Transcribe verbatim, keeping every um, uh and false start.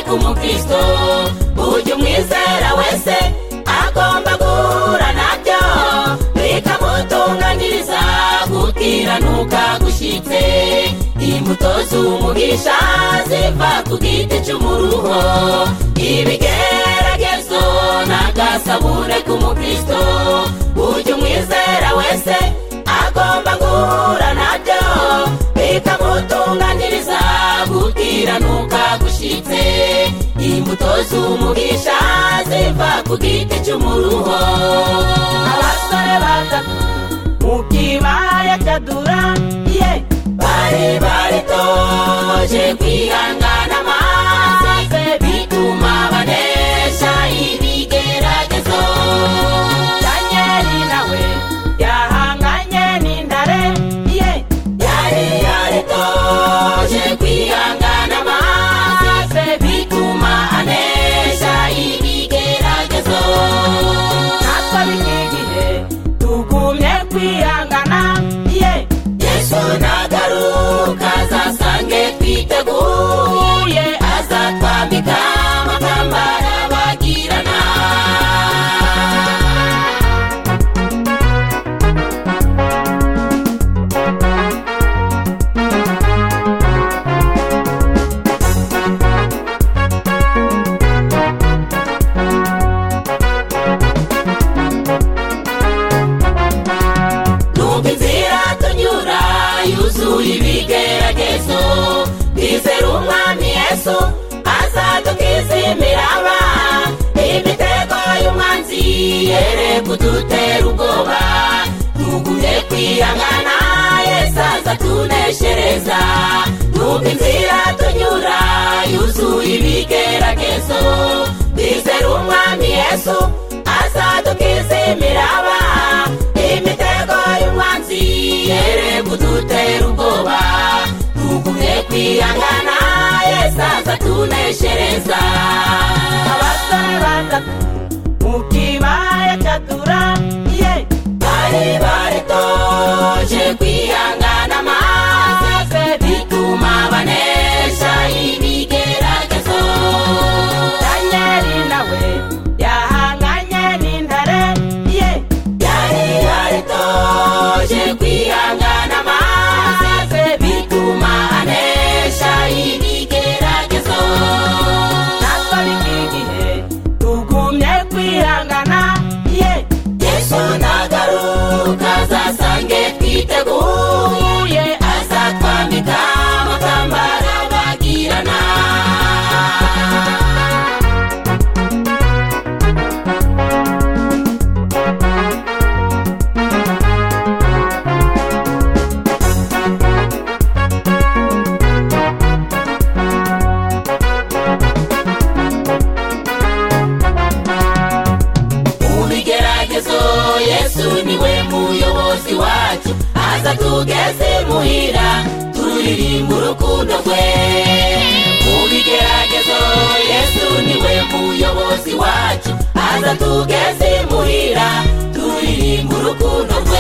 k'umukristo ujya umwizera wese agomba guhura nabyo bikamutunganyiriza gukiranuka gushitse. Imbuto z'umugisha ziva ku giti cy'umuruho, ibigeragezo n'agasabune k'umukristo ujya umwizera wese agomba guhura nabyo bikamutunganyiriza gukiranuka gushitse. Imbuto z'umugisha ziva ku giti cy'umuruho. Abasore batatu mu kibaya cya Duraniye bari baritoje kwihangana maze bituma banesha ibigeragezo. Danyeli nawe yahanganye n'intare, yari yaritoje kwihangana maze bituma anesha ibigeragezo. Natwe b'iki gihe tugumye kwihangana, Yesu nagaruka azasange twiteguye, azatwambika amakamba arabagirana. Nubwo inzira tunyura yuzuye ibigeragezo, twizere umwami Yesu azadukiza imiraba. Imitego y'umwanzi yere kudutera ubwoba, tugumye kwihangana Yesu azatuneshereza. Nubwo inzira tunyura yuzuye ibigeragezo, twizere umwami Yesu azadukiza imiraba. Imitego y'umwanzi yere kudutera ubwoba, tugumye kwihangana Yesu azatuneshereza. Abasore batatu mu kibaya cya Duraniye bari baritoje kwihangana maze bituma banesha ibigeragezo. Danyeli nawe yahanganye n'intare, yari yaritoje kwihangana maze bituma anesha ibigeragezo. Natwe b'iki gihe tugumye kwihangana, Yesu nagaruka azasange twiteguye, azatwambika amakamba arabagirana. Yesu niwe muyobozi wacu, azatugeze muhira turirimba urukundo rwe. Mu bigeragezo Yesu niwe muyobozi wacu, azatugeze muhira turirimba urukundo rwe.